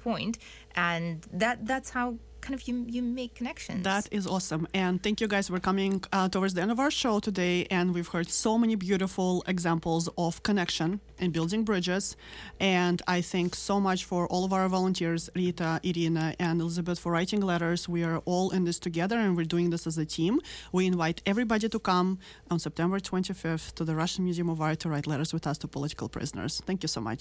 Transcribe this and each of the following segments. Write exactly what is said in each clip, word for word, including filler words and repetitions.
point, and that that's how kind of you you make connections. That is awesome. And thank you guys for coming uh, towards the end of our show today. And we've heard so many beautiful examples of connection and building bridges. And I thank so much for all of our volunteers, Rita, Irina, and Elizabeth, for writing letters. We are all in this together, and we're doing this as a team. We invite everybody to come on September twenty-fifth to the Russian Museum of Art to write letters with us to political prisoners. Thank you so much.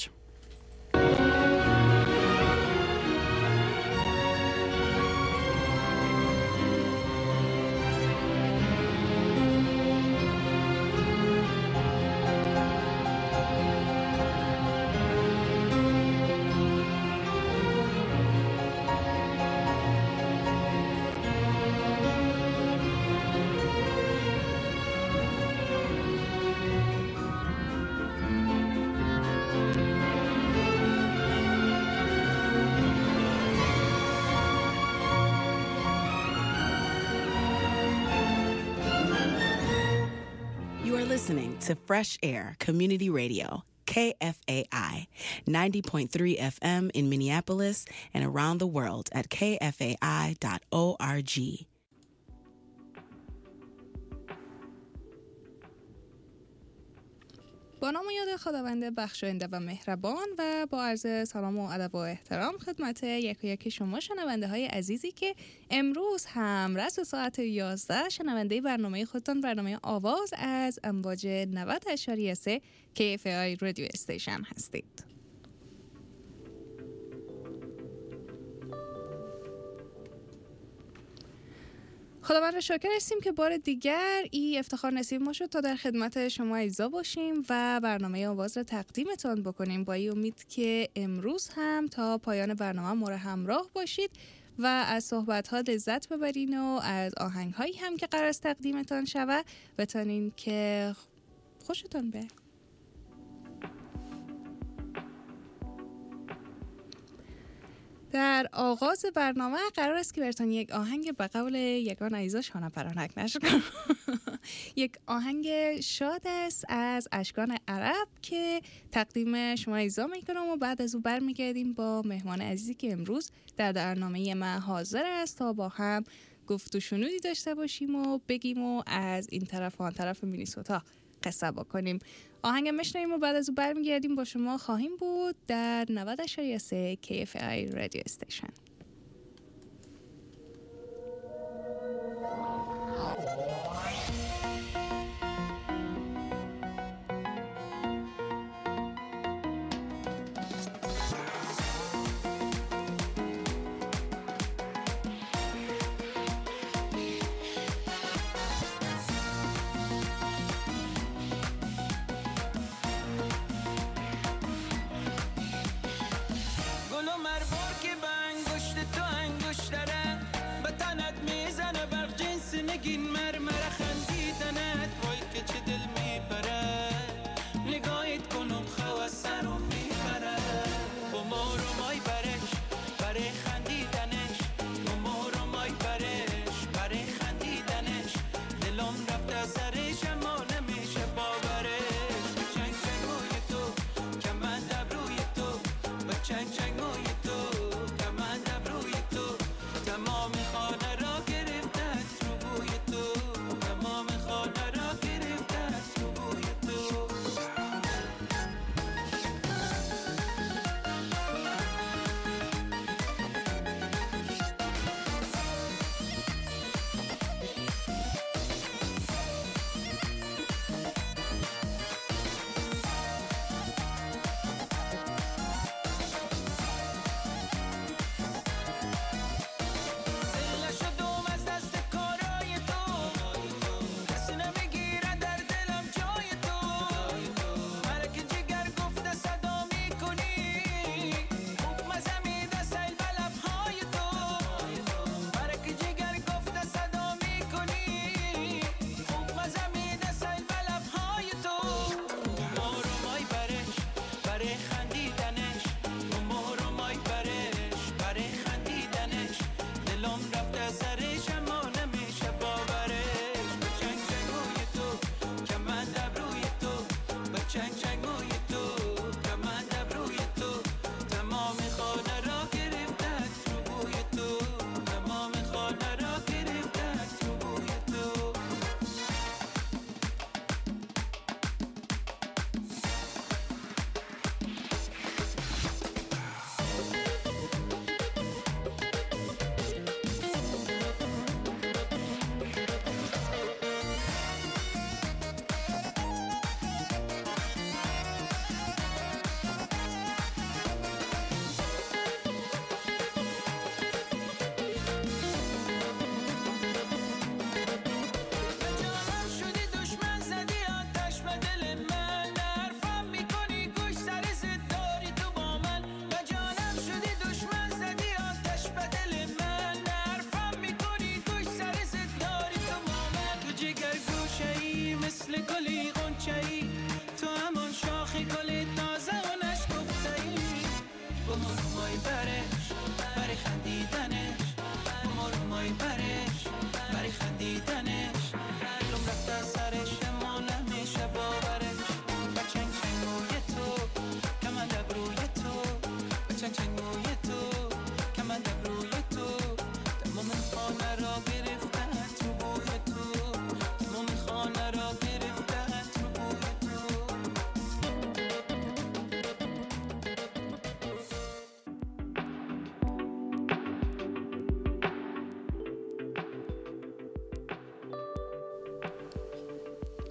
Listening to Fresh Air Community Radio, K F A I, ninety point three F M in Minneapolis and around the world at k f a i dot org. با نام و یاد خداوند بخشاینده و مهربان و با عرض سلام و ادب و احترام خدمت یک و یک شما شنونده های عزیزی که امروز هم رس ساعت یازده شنونده برنامه خودتان، برنامه آواز از امواج نود اشاری سه کی اف آی رادیو استیشن هستید. خداوند را شاکر هستیم که بار دیگر این افتخار نصیب ما شد تا در خدمت شما عزیزا باشیم و برنامه آواز را تقدیمتان بکنیم، با این امید که امروز هم تا پایان برنامه ما را همراه باشید و از صحبت‌ها لذت ببرین و از آهنگ‌هایی هم که قرار است تقدیمتان شود بتونین که خوشتون به. در آغاز برنامه قرار است که براتون یک آهنگ به قول یگان عزیزا شانه پرانک نشد یک آهنگ شاد است از اشکان عرب که تقدیم شما عزیزا میکنم و بعد از او برمیگردیم با مهمان عزیزی که امروز در برنامه ما حاضر است تا با هم گفت و شنودی داشته باشیم و بگیم و از این طرف و آن طرف مینیسوتا قصه بکنیم. آهنگ میشنویم و بعد از او برمیگردیم با شما خواهیم بود در نود اشاری سه کی اف آی رادیو استیشن. تمام خانه را گرفتت رو بوی تو.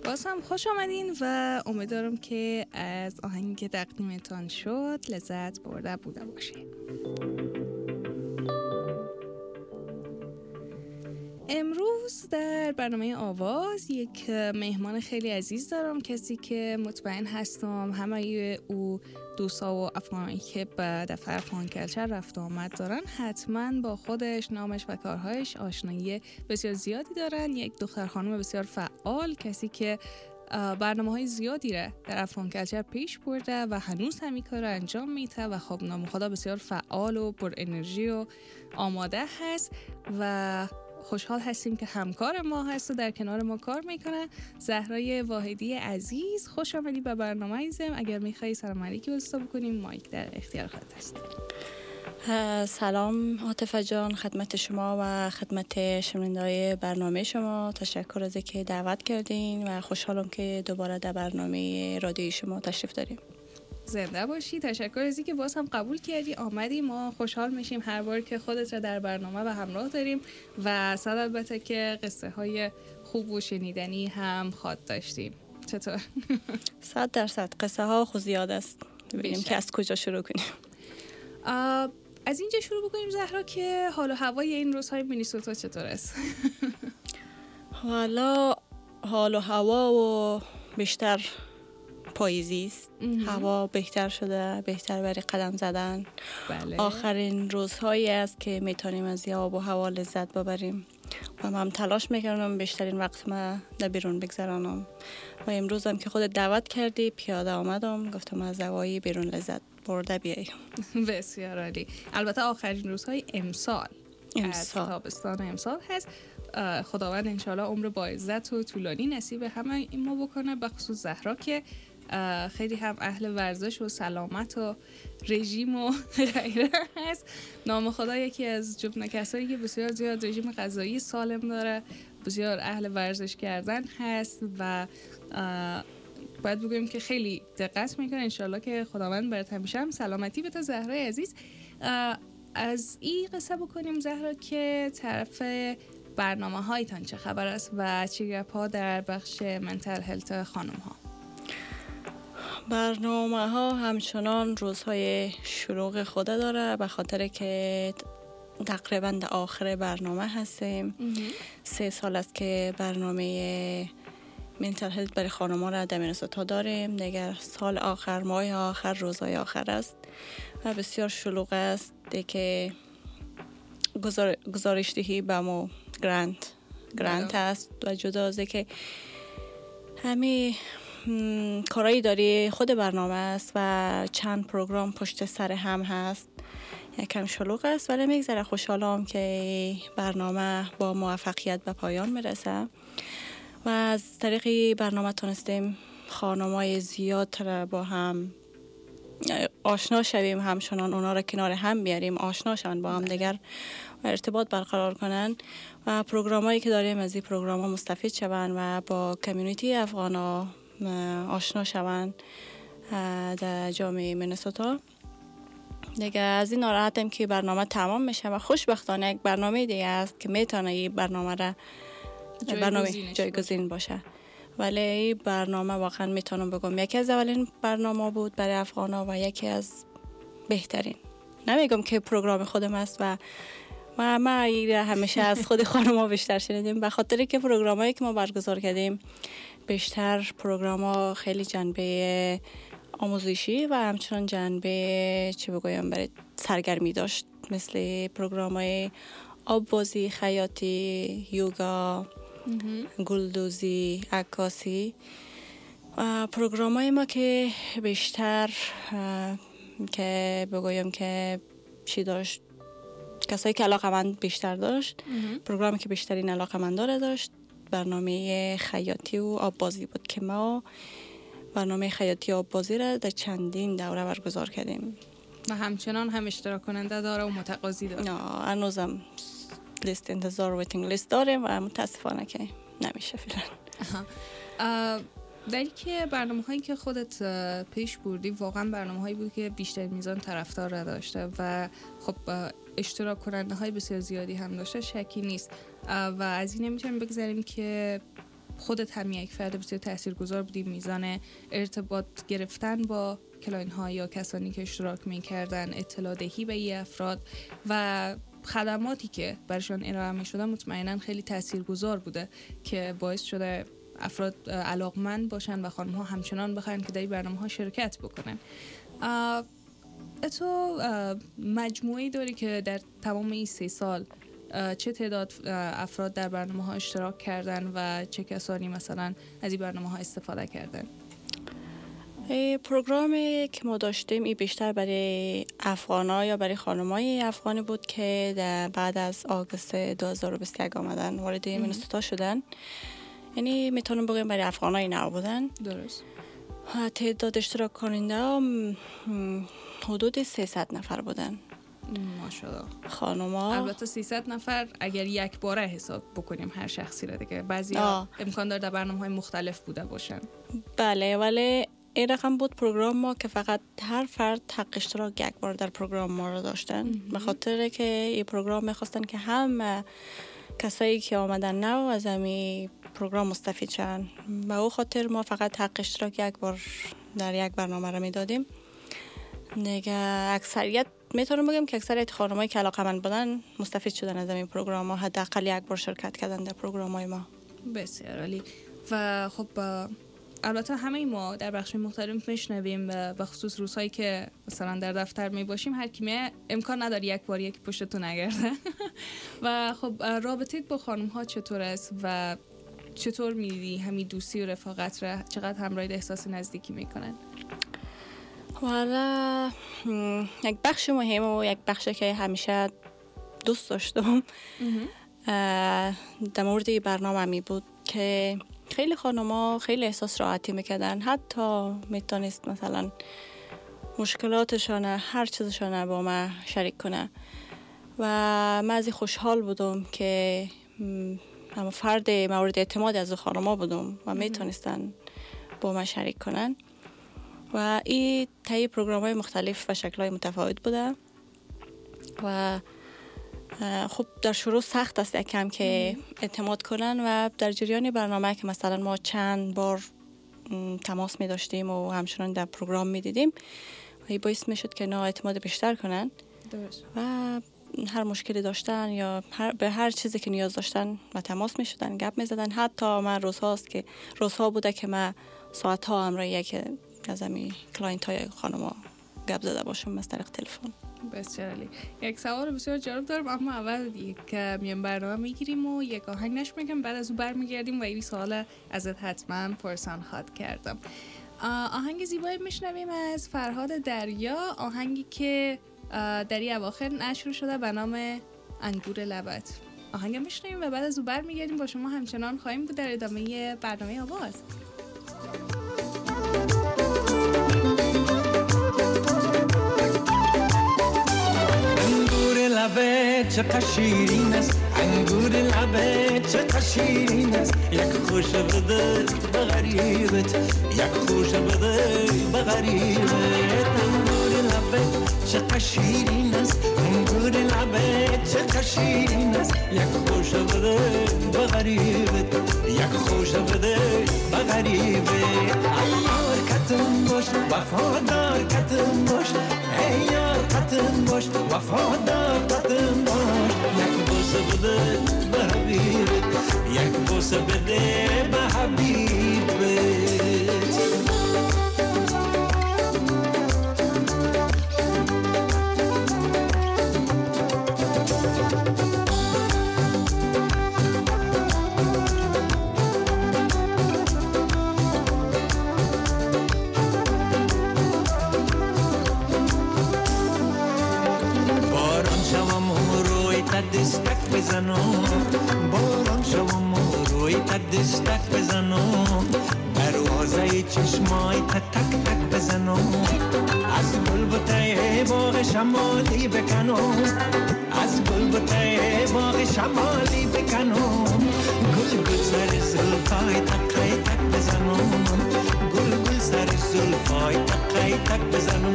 باز هم خوش آمدین و امیدوارم که از آهنگی که تقدیمتان شد لذت برده بوده باشید. امروز در برنامه آواز یک مهمان خیلی عزیز دارم، کسی که مطمئن هستم همه او دوستا و افغانایی که به دفتر افغان کلچر رفت آمد دارن حتما با خودش، نامش و کارهایش آشنایی بسیار زیادی دارن. یک دختر خانم بسیار فعال، کسی که برنامه های زیادی را در افغان کلچر پیش برده و هنوز همین کار را انجام میده و خب نام خدا بسیار فعال و پر انرژی و آماده هست و خوشحال هستیم که همکار ما هست و در کنار ما کار میکنه. زهرای واحدی عزیز، خوش آمدی به برنامه ایزم. اگر میخوایی سلام علیکی واسطه بکنیم، مایک در اختیار خودت است. سلام عاطفه جان، خدمت شما و خدمت شنونده‌های برنامه شما. تشکر از اینکه دعوت کردین و خوشحالم که دوباره در برنامه رادیویی شما تشریف داریم. زنده باشی. تشکر از اینکه باز هم قبول کردی آمدی. ما خوشحال میشیم هر بار که خودت را در برنامه و همراه داریم و صد البته که قصه های خوب و شنیدنی هم خواد داشتیم. چطور؟ صد درصد قصه ها خود زیاد است. ببینیم که از کجا شروع کنیم. از اینجا شروع بکنیم زهرا که حال و هوای این روزهای مینیسوتا چطور است؟ حالا حال و هوا و بیشتر پاییزی است. هوا بهتر شده، بهتر برای قدم زدن. بله. آخرین روزهایی است که میتونیم از آب و هوا لذت ببریم و من تلاش میکنم بیشترین وقت ما در بیرون بگذرانم و امروز هم که خودت دعوت کردی پیاده آمدم، گفتم از هوای بیرون لذت برده بیاییم. بسیار عالی. البته آخرین روزهای امسال امسال از تابستان امسال هست. خداوند انشالله عمر با عزت و طولانی نصیب همه این ما بکنه، به خصوص زهرا که خیلی هم اهل ورزش و سلامت و رژیم و غیره هست. نام خدا یکی از جمله کسایی که بسیار زیاد رژیم غذایی سالم داره، بسیار اهل ورزش کردن هست و باید بگویم که خیلی دقت میکنه. انشالله که خداوند برات همیشه هم سلامتی بده زهرای عزیز. از این قصه بکنیم زهرا که طرف برنامه هایتان چه خبر است و چه گپ ها در بخش منتل هلت خانم ها؟ برنامه ها همچنان روزهای شروع خود داره، به خاطر که تقریبا در آخر برنامه هستیم. سه سال است که برنامه منتل هلت برای خانم ها را در مینیسوتا داریم. دیگر سال آخر، ماه آخر، روزهای آخر است و بسیار شلوغ است که گزار... گزارش دهی به مو گرانت گرانت است و جدا از که همه کارایی داری خود برنامه است و چند پروگرام پشت سر هم هست، یکم شلوغ است ولی میگذره. خوشحالم که برنامه با موفقیت به پایان میرسه و از طریق برنامه تونستیم خانمای زیاد را با هم آشنا شویم، همچنان اونا را کنار هم بیاریم، آشنا شون با هم دیگر و ارتباط برقرار کنن و پروگرامایی که داریم از این پروگرام ها مستفید شون و با کمیونیتی افغانا آشنا شون در جامعه مینیسوتا. دیگه از این ناراحتم که برنامه تمام میشه و خوشبختانه یک برنامه دیگه است که میتونه این برنامه را برنامه جایگزین باشه. ولی این برنامه واقعا میتونم بگم یکی از اولین برنامه بود برای افغانا و یکی از بهترین. نمیگم که پروگرام خودم است و ما ما همیشه از خود خانم‌ها بیشتر شنیدیم، به خاطر که پروگرامایی که ما برگزار کردیم بیشتر پروگرام‌ها خیلی جنبه آموزشی و همچنان جنبه چه بگویم برای سرگرمی داشت، مثل پروگرام‌های آب‌بازی، خیاطی، یوگا، گلدوزی، عکاسی. پروگرام‌های ما که بیشتر که بگویم که چی داشت، کسایی که علاقه‌مند بیشتر داشت، پروگرامی که بیشترین علاقه‌مند داره داشت برنامه خیاطی و آب‌بازی بود که ما برنامه خیاطی و آب‌بازی را در چندین دوره برگزار کردیم و همچنان هم اشتراک کننده داره و متقاضی داره. نه هنوزم لیست انتظار ویتینگ لیست داریم و متاسفانه که نمیشه فعلا. در که برنامه هایی که خودت پیش بردی واقعا برنامه هایی بود که بیشتر میزان طرفدار را داشته و خب اشتراک کننده های بسیار زیادی هم داشته، شکی نیست. و از این نمیتونیم بگذاریم که خودت هم یک فرد بسیار تاثیرگذار بودی، میزان ارتباط گرفتن با کلاین ها یا کسانی که اشتراک میکردن، اطلاع دهی به این افراد و خدماتی که برشان ارائه میشدن مطمئنا خیلی تاثیرگذار بوده که باعث شده افراد علاقمند باشن و خانم ها همچنان بخواین که در این برنامه ها شرکت بکنن. تو مجموعی داری که در تمام این سه سال چه تعداد افراد در برنامه ها اشتراک کردن و چه کسانی مثلا از این برنامه ها استفاده کردن؟ پروگرامی که ما داشتیم این بیشتر برای افغانا یا برای خانمای افغانی بود که در بعد از آگوست دو هزار و بیست و یک آمدن وارد مینستوتا شدن. یعنی میتونم بگم برای افغانای نو بودن. درست. تعداد اشتراک کننده حدود سیصد نفر بودن. ماشاءالله. خانوما البته سیصد نفر اگر یک باره حساب بکنیم هر شخصی را دیگه، بعضی امکان داره در برنامه‌های مختلف بوده باشن. بله، ولی این رقم بود پروگرام ما که فقط هر فرد حق اشتراک یک بار در پروگرام ما رو داشتن. به خاطر که این پروگرام می‌خواستن که هم کسایی که آمدن نو از همین پروگرام مستفید شن. به او خاطر ما فقط حق اشتراک یک بار در یک برنامه رو میدادیم. دیگه اکثریت میتونم بگم که اکثریت خانمایی که علاقه‌مند بودن مستفید شدن از این پروگرام ها، حداقل یک بار شرکت کردن در پروگرام‌های ما. بسیار عالی. و خب البته همه ما در بخش مختلف میشنویم، به خصوص روزهایی که مثلا در دفتر می باشیم هر کی می امکان نداره یک بار یک پشتتون نگرده. و خب رابطه با خانم ها چطور است و چطور میدیدی همین دوستی و رفاقت را چقدر همراهی احساس نزدیکی میکنن؟ والا یک بخش مهم و یک بخش که همیشه دوست داشتم در مورد برنامه می بود که خیلی خانم‌ها خیلی احساس راحتی میکردن، حتی میتونست مثلا مشکلاتشان هر چیزشان با ما شریک کنه و من از خوشحال بودم که هم فرد مورد اعتماد از خانم‌ها بودم و میتونستن با ما شریک کنن و این طی پروگرام‌های مختلف و شکل‌های متفاوت بوده و خب در شروع سخت است یکم که اعتماد کنن و در جریان برنامه که مثلا ما چند بار تماس می داشتیم و همچنان در پروگرام می دیدیم و این باعث می شد که اینا اعتماد بیشتر کنن. درست. و هر مشکلی داشتن یا هر به هر چیزی که نیاز داشتن و تماس می شدن، گپ می زدن. حتی من روزهاست که روزها بوده که من ساعتها همراه یک از همین کلاینت های خانما گپ زده باشم از طریق تلفن. بسیار عالی. یک سوال بسیار جالب دارم، اما اول یک میان برنامه میگیریم و یک آهنگ نشر میکنم، بعد از اون برمیگردیم و این سوال ازت حتما پرسان خواهد کردم. آهنگ زیبایی میشنویم از فرهاد دریا، آهنگی که در این اواخر نشر شده به نام انگور لبت. آهنگ میشنویم و بعد از اون برمیگردیم با شما همچنان خواهیم بود در ادامه برنامه آواز. لبه چه شیرین است، انگور لبه چه شیرین است، یک خوش بده به غریبت، یک خوش بده به غریبت. انگور لبه چه شیرین است، انگور لبه چه شیرین است، یک خوش بده به غریبت، یک خوش بده به غریبت. ایار کتم باش وفادار کتم باش، ایار کتم باش وفادار کتم باش. یک بوسه بده به حبیبت، یک بوسه بده به حبیبت. دستک بزنم، باران شوم روی تا دستک بزنم، دروازه چشمای تا تک تک بزنم، از گلبوته باغ شمالی بکنم، از گلبوته باغ شمالی بکنم، گل گل سر زلفای تقی تک بزنم، گل گل سر زلفای تقی تک بزنم.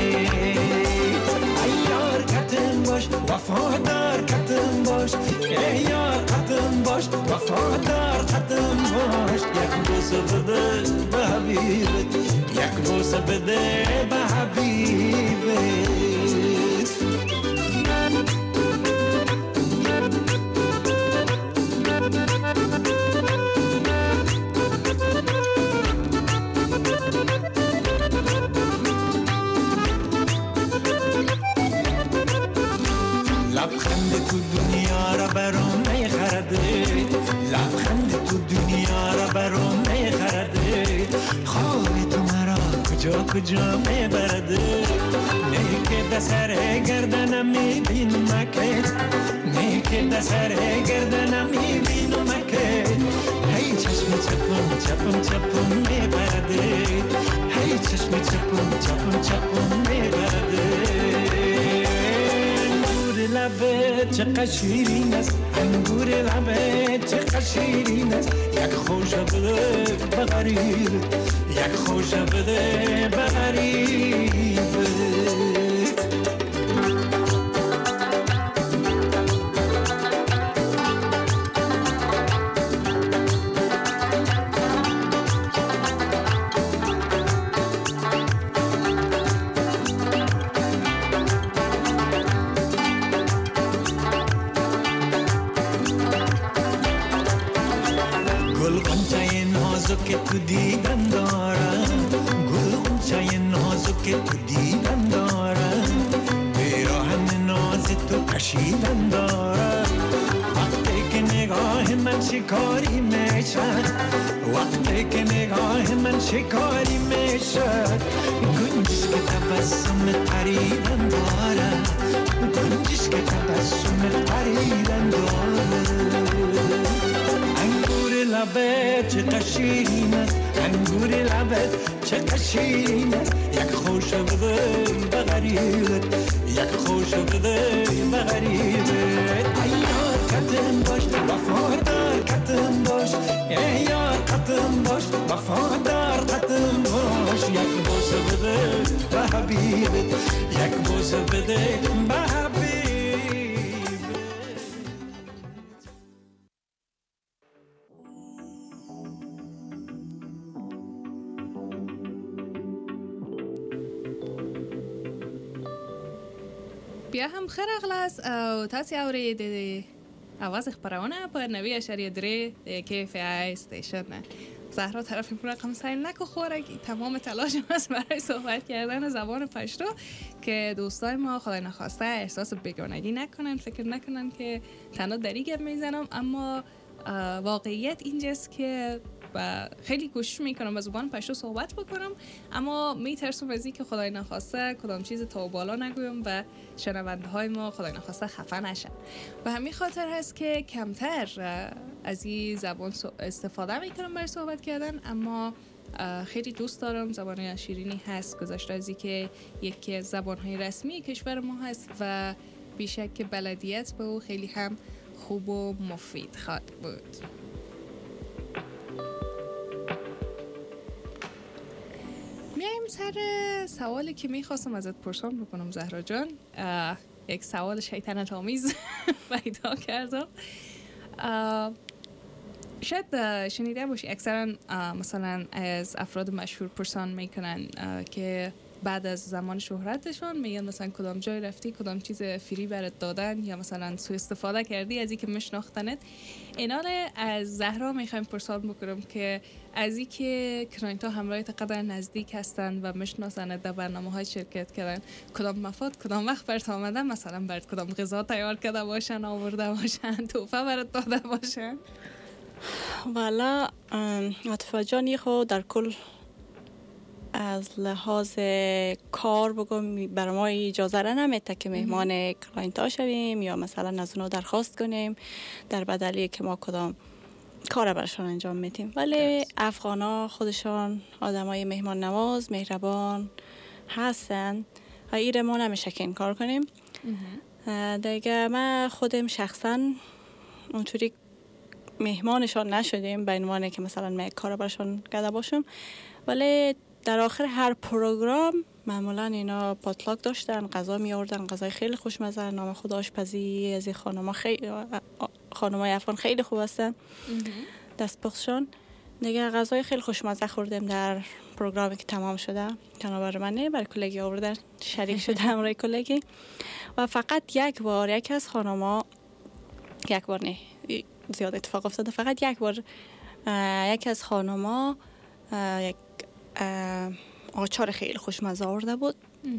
ایار کتم باش وفادار کتم باش، ایار کتم باش وفادار کتم قدم باش یک بوسه بده به حبیبت یک بوسه بده به حبیبت لبخند تو دنیا را برام میخرده لبخند تو دنیا را برام میخرده خواب تو مرا کجا کجا میبرده نه که دسر گردنم میبینم مکت نه که دسر گردنم میبینم مکت هی چشم چپم چپم چپم میبرده هی چشم چپم چپم چپم میبرده لبت چقدر شیرین است انگور لبت چقدر شیرین است یک خوشه بده به غریبت یک خوشه بده به غریبت که تو دیدن دارم گل غنچه نازو که تو دیدن دارم پیراهن ناز تو کشیدن دارم وقتی که نگاه من شکاری میشد وقتی که نگاه من شکاری میشد گنجش که تبسم پریدن دارم گنجش که تبسم پریدن دارم لبت چقدر شیرین است انگور لبت چقدر شیرین است یک خوشه بده به غریبت یک خوشه بده به غریبت ای یار قدم باش وفادار قدم باش ای یار قدم باش وفادار قدم باش یک بوسه بده به حبیبت یک بوسه بده به حبیبت بیا هم خیر اغلاس او تاسو اورید اواز خبرونه په نوي اشاریه درې د کیف آی استیشن. زهرا طرف این رقم سعی نکو خوره تمام تلاش است برای صحبت کردن زبان پشتو که دوستای ما خدای نخواسته احساس بیگانگی نکنن، فکر نکنن که تنها دری گپ میزنم، اما واقعیت اینجاست که و خیلی کوشش میکنم با زبان پشتو صحبت بکنم، اما میترسم از این که خدای نخواسته کدام چیز تا بالا نگویم و شنونده های ما خدای نخواسته خفه نشن. و همین خاطر هست که کمتر از این زبان استفاده میکنم برای صحبت کردن، اما خیلی دوست دارم. زبان شیرینی هست، گذاشته از این که یکی از زبانهای رسمی کشور ما هست و بیشک که بلدیت به او خیلی هم خوب و مفید خواهد بود. میایم سر سوالی که میخواستم ازت پرسان بکنم زهرا جان. یک سوال شیطنت آمیز پیدا کردم. شاید شنیده باشی اکثرا مثلا از افراد مشهور پرسان میکنن که بعد از زمان شهرتشون میگن مثلا کدام جای رفتی، کدام چیز فری برات دادن، یا مثلا سوء استفاده کردی از اینکه میشناختنت. اینا از زهرا میخوایم پرسان بکنم که از اینکه کلاینت ها همراهت قدر نزدیک هستن و میشناسنت، در برنامه‌های شرکت کردن، کدام مفاد کدام وقت برات آمدن، مثلا برات کدام غذا تیار کرده باشن، آورده باشن، تحفه برات داده باشن؟ والا عاطفه جان خود در کل از لحاظ کار بگم برای ما اجازه را نمیده که مهمان کلاینت ها شویم یا مثلا از اونا درخواست کنیم در بدلی که ما کدام کار برشان انجام میدیم. ولی افغان ها خودشان آدم های مهمان نواز مهربان هستن و ایره ما نمیشه که این کار کنیم. دیگه من خودم شخصا اونطوری مهمانشان نشدیم به عنوان که مثلا من کار برشان کرده باشم، ولی در آخر هر پروگرام معمولا اینا پاتلاک داشتن، غذا می آوردن، غذای خیلی خوشمزه، نام خود آشپزی از این خانم‌ها خیلی خانم‌های افغان خیلی خوب هستن. دستپختشان. دیگه غذای خیلی خوشمزه خوردیم در پروگرامی که تمام شده. تنها برای من نه، برای کلگی آوردن شریک شدم همراه کلگی. و فقط یک بار یکی از خانما، یک بار نه زیاد اتفاق افتاده، فقط یک بار یکی از خانما یک آچار خیلی خوشمزه آورده بود.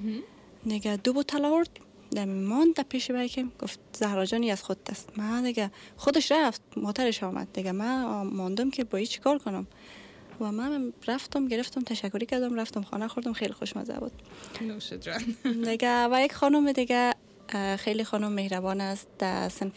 دیگه دو بوتل آورد، دمیمان در پیش برای گفت زهرا جانی از خود دست. من دیگه خودش رفت، موترش آمد. دیگه من ماندم که با چی کار کنم و من رفتم گرفتم تشکری کردم، رفتم خانه خوردم، خیلی خوشمزه بود. نوش جان. دیگه و یک خانم دیگه خیلی خانم مهربان است، در صنف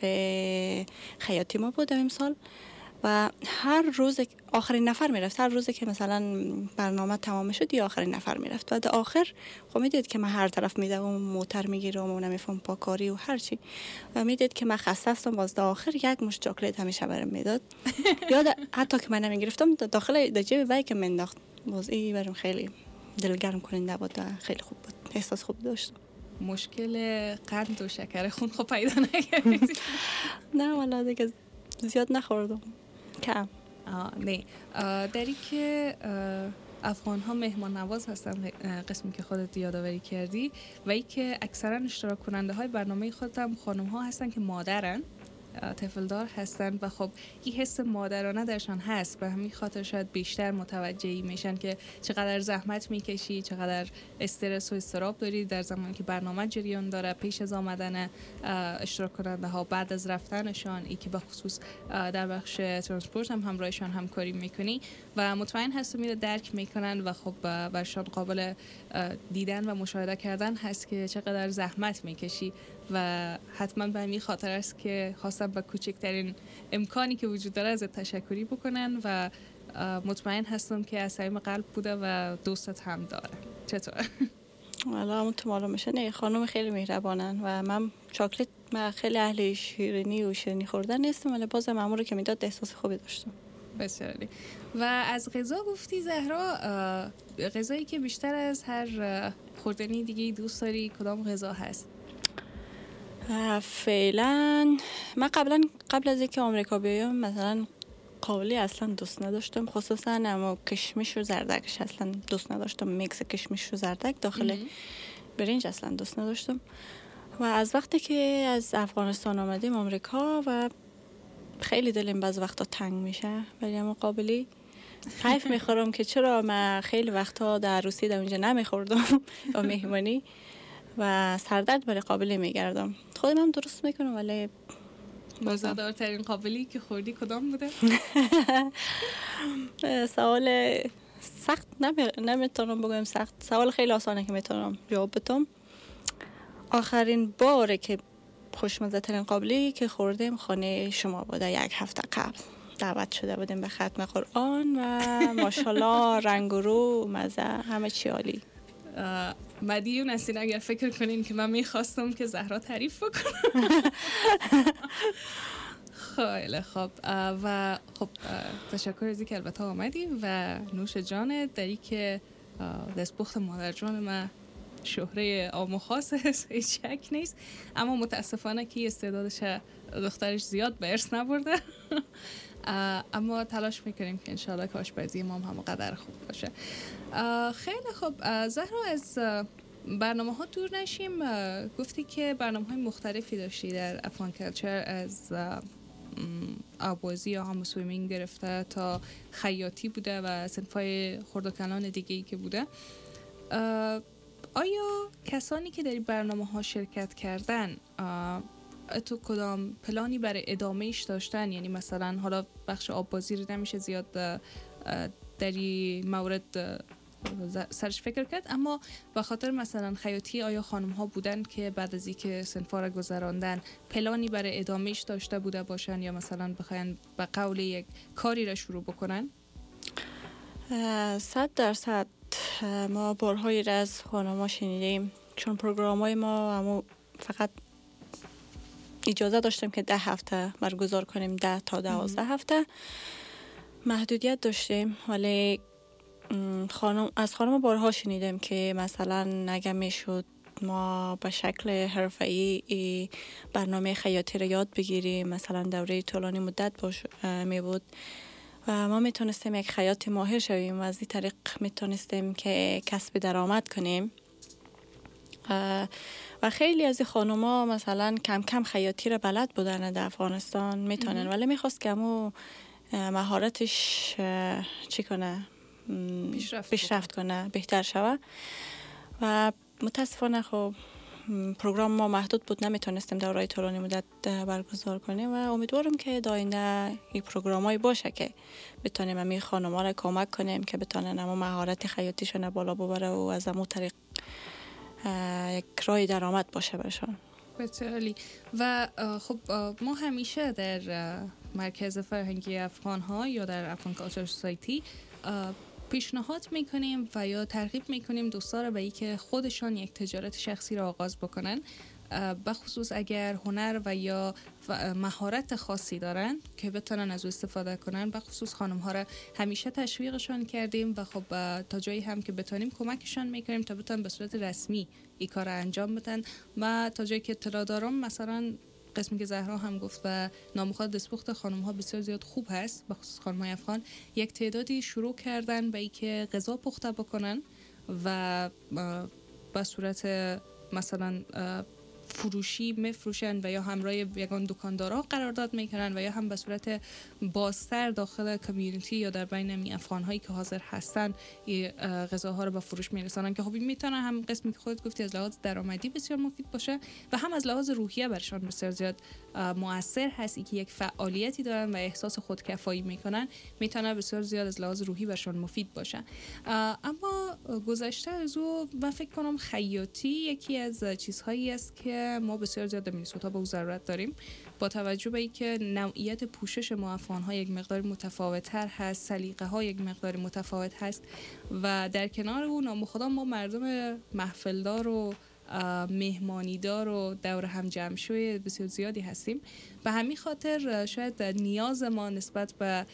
خیاطی ما بود امسال و هر روز آخرین نفر میرفت. هر روزی که مثلا برنامه تمام شد یا آخرین نفر میرفت. بعد آخر خب میدید که من هر طرف میدم و موتر میگیرم و نمیفهم پاکاری و هر چی و میدید که من خسته هستم. باز آخر یک مش چاکلیت همیشه برام میداد. یاد حتی که من نمیگرفتم داخل در جیب وای که منداخت. باز این برام خیلی دلگرم کننده بود و خیلی خوب بود. احساس خوب داشتم. مشکل قند و شکر خون خب پیدا نکردی؟ نه والا دیگه زیاد نخوردم، کم. آه نه دری که افغان ها مهمان نواز هستن، قسمی که خودت یادآوری کردی، و ای که اکثرا اشتراک کننده های برنامه خودت هم خانم ها هستن که مادرن، طفلدار هستن و خب این حس مادرانه درشان هست. به همین خاطر شاید بیشتر متوجهی میشن که چقدر زحمت میکشی، چقدر استرس و اضطراب داری در زمانی که برنامه جریان داره، پیش از آمدن اشتراک کننده ها، بعد از رفتنشان، ای که به خصوص در بخش ترانسپورت هم همراهشان همکاری میکنی و مطمئن هستم میره درک میکنن و خب برشان قابل دیدن و مشاهده کردن هست که چقدر زحمت میکشی و حتما به همین خاطر است که خواستم با کوچکترین امکانی که وجود داره ازت تشکری بکنن و مطمئن هستم که از صمیم قلب بوده و دوستت هم داره. چطور؟ والا همون تو معلوم میشه. نه خانم خیلی مهربانن و من چاکلیت، من خیلی اهل شیرینی و شیرینی خوردن نیستم ولی بازم امور که میداد احساس خوبی داشتم. بسیار عالی. و از غذا گفتی زهرا، غذایی که بیشتر از هر خوردنی دیگه دوست داری کدام غذا هست؟ فعلا من قبلا قبل از اینکه آمریکا بیام مثلا قابلی اصلا دوست نداشتم، خصوصا اما کشمش و زردکش اصلا دوست نداشتم. میکس کشمش و زردک داخل برنج اصلا دوست نداشتم و از وقتی که از افغانستان آمدیم آمریکا و خیلی دلم بعض وقتا تنگ میشه ولی اما قابلی حیف میخورم که چرا من خیلی وقتا در روسی در اونجا نمیخوردم و مهمانی و سردرد برای قابلی میگردم. خودم هم درست میکنم ولی مزه‌دارترین قابلی که خوردی کدام بوده؟ سوال سخت نمیتونم بگم، سخت سوال خیلی آسانه که میتونم جواب بدم. آخرین باره که خوشمزه ترین قابلی که خوردیم خانه شما بوده، یک هفته قبل دعوت شده بودیم به ختم قرآن و ماشاءالله رنگ و رو مزه همه چی عالی. مدیون هستین اگر فکر کنین که من میخواستم که زهرا تعریف بکنم. خیلی خوب و خب تشکر از اینکه البته آمدی و نوش جانت داری که دستپخت مادر جان من شهره عام و خاص هست، هیچ شک نیست، اما متاسفانه که استعدادش دخترش زیاد به ارث نبرده. اما تلاش میکنیم که انشاءالله که آشپزی ما هم قدر خوب باشه. خیلی خوب زهرا، از برنامه ها دور نشیم. گفتی که برنامه های مختلفی داشتی در افغان کلچر، از آبوازی یا هم سویمینگ گرفته تا خیاطی بوده و صنفای خرد و کلان دیگه‌ای که بوده. آیا کسانی که در این برنامه ها شرکت کردن تو کدام پلانی برای ادامهش داشتن؟ یعنی مثلا حالا بخش آببازی رو نمیشه زیاد در این مورد سرش فکر کرد، اما به خاطر مثلا خیاطی آیا خانم ها بودن که بعد از اینکه صنفا را گذراندن پلانی برای ادامهش داشته بوده باشن یا مثلا بخواین به قول یک کاری را شروع بکنن؟ صد درصد ما بارهایی را از خانم ها شنیدیم، چون پروگرام های ما همو فقط اجازه داشتیم که ده هفته برگزار کنیم، ده تا دوازده هفته محدودیت داشتیم، ولی خانم از خانم بارها شنیدیم که مثلا اگه میشد ما به شکل حرفه‌ای برنامه خیاطی رو یاد بگیریم، مثلا دوره طولانی مدت باش می بود و ما میتونستیم یک خیاط ماهر شویم و از این طریق میتونستیم که کسب درآمد کنیم. و خیلی از این خانوما مثلا کم کم خیاطی رو بلد بودن در افغانستان میتونن، ولی میخواست که همو مهارتش چی کنه، پیشرفت, پیشرفت کنه، بهتر شوه. و متاسفانه خب پروگرام ما محدود بود، نمیتونستیم دورای طولانی مدت برگزار کنیم و امیدوارم که در آینده این پروگرامایی باشه که بتونیم همین خانم‌ها را کمک کنیم که بتونن همون مهارت خیاطیشون بالا ببره و از همون طریق یک راه درآمد باشه برشان. بسیاری. و خب ما همیشه در مرکز فرهنگی افغان ها یا در افغان کالچر سوسایتی پیشنهاد میکنیم و یا ترغیب میکنیم دوستا رو به اینکه خودشان یک تجارت شخصی را آغاز بکنن، بخصوص اگر هنر و یا مهارت خاصی دارن که بتونن از او استفاده کنن. بخصوص خانم ها را همیشه تشویقشان کردیم و خب تا جایی هم که بتونیم کمکشان میکنیم تا بتونن به صورت رسمی این کار را انجام بدن. و تا جایی که اطلاع دارم مثلا قسمی که زهرا هم گفت و نامخواد دستپخت خانم ها بسیار زیاد خوب هست، بخصوص خانم های افغان یک تعدادی شروع کردن به اینکه غذا پخته بکنن و به صورت مثلا فروشی میفروشن و یا همراه یگان دکاندارا قرارداد میکنن و یا هم به صورت بازتر داخل کمیونیتی یا در بین می افغان هایی که حاضر هستن غذاها رو به فروش میرسونن که خب این میتونه هم قسمی که خودت گفتی از لحاظ درآمدی بسیار مفید باشه و هم از لحاظ روحیه برشان بسیار زیاد مؤثر هست. اینکه یک فعالیتی دارن و احساس خودکفایی میکنن میتونه بسیار زیاد از لحاظ روحی برشان مفید باشه. اما گذشته از او من فکر کنم خیاطی یکی از چیزهایی است که ما بسیار زیاد در مینیسوتا به ضرورت داریم، با توجه به اینکه نوعیت پوشش ما افغان‌ها یک مقدار متفاوت‌تر هست، سلیقه‌ها یک مقدار متفاوت هست و در کنار اون نامخدا ما مردم محفلدار و مهمانیدار و دور هم جمع شوی بسیار زیادی هستیم. به همین خاطر شاید نیاز ما نسبت به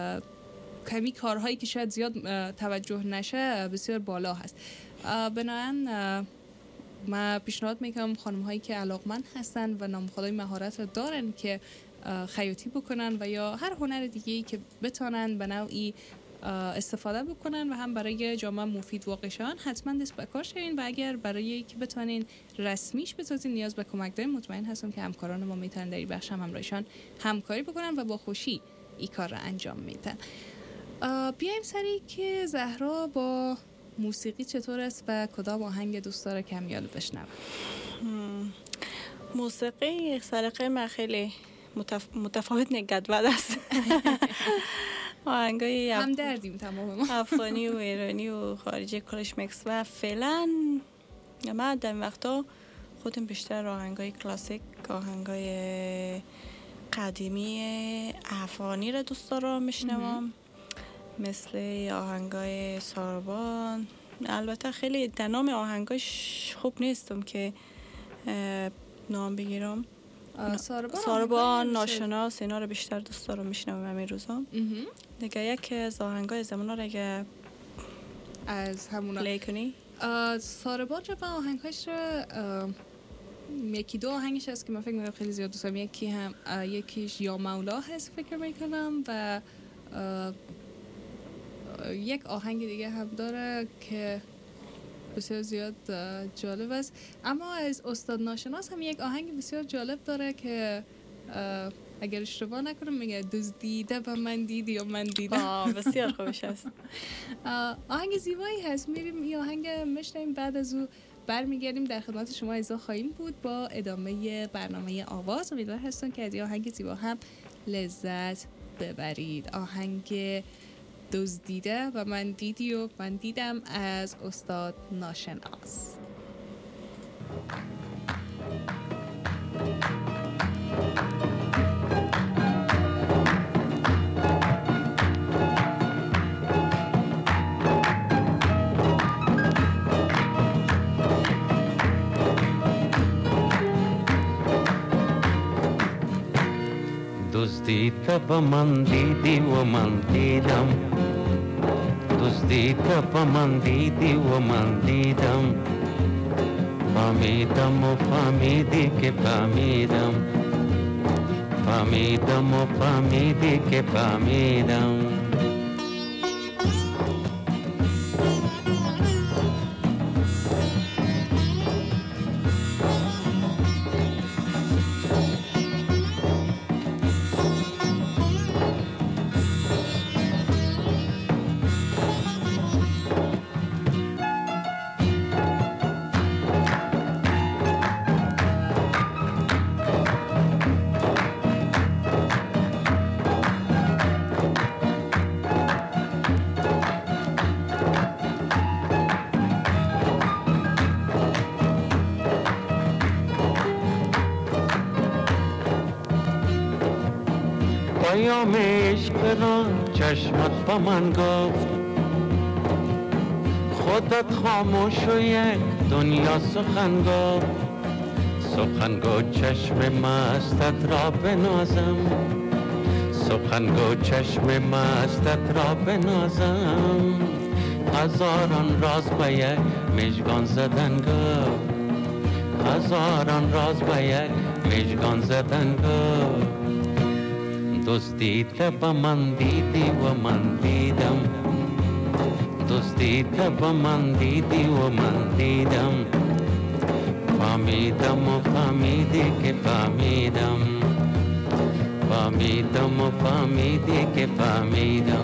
کمی کارهایی که شاید زیاد توجه نشه بسیار بالا هست. بنابراین ما پیشنهاد میکنم خانم هایی که علاقمند هستن و نامخدای مهارت دارن که خیاطی بکنن و یا هر هنر دیگه‌ای که بتونن به نوعی استفاده بکنن و هم برای جامعه مفید واقع شون حتما دست به کار شوین و اگر برای که بتونین رسمیش بسازین نیاز به کمک دارین مطمئن هستم که همکاران ما میتونن در این بخش هم همراهشان همکاری بکنن و با خوشی این کار را انجام میدن. بیایم سری که زهرا با موسیقی چطور است و کدام آهنگ دوست داره کمیال بشنوه؟ موسیقی سلیقه من خیلی متف... متفاوت نگدود است. آهنگای هم دردیم تمام ما افغانی و ایرانی و خارجی کلش میکس و فعلا من در وقتا خودم بیشتر آهنگای کلاسیک، آهنگای قدیمی افغانی را دوست دارم میشنوم، مثل آهنگای ساربان. البته خیلی در نام آهنگاش خوب نیستم که نام بگیرم. ساربان, ساربان ناشناس اینا رو بیشتر دوست دارم میشنوم همین روزا. دیگه یکی از آهنگای زمانا رو اگه از همونا پلی کنی. ساربان رو با آهنگاش رو یکی دو آهنگش هست که من فکر میکنم خیلی زیاد دوست دارم. یکی هم یکیش یا مولا هست فکر میکنم و یک آهنگ دیگه هم داره که بسیار زیاد جالب است. اما از استاد ناشناس هم یک آهنگ بسیار جالب داره که اگر اشتباه نکنم میگه دزدیده و من دیدی و من دیدم. بسیار خوبش است. آهنگ زیبایی هست. میریم این آهنگ میشنویم، بعد از او برمیگردیم در خدمت شما ایزا خواهیم بود با ادامه برنامه آواز. امیدوار هستم که از این آهنگ زیبا هم لذت ببرید. آهنگ دزدیده و من دیدی و من دیدم از استاد ناشناس. دزدیده و من دیدی و من دیدم، دزدیده و من دیدی و من دیدم، فهمیدم و فهمیدی که فهمیدم، فهمیدم و فهمیدی که فهمیدم. پیام عشق را چشمت با من گفت خودت خاموش و یک دنیا سخن گفت سخن گو چشم مستت را بنازم سخن گو چشم مستت را بنازم هزاران راز به یک مژگان زدن گفت هزاران راز به یک مژگان زدن گفت دوست دیده با من دیدی و من دیدم دوست دیده با من دیدی و من دیدم فهمیدم و فهمیدی که فهمیدم فهمیدم و فهمیدی که فهمیدم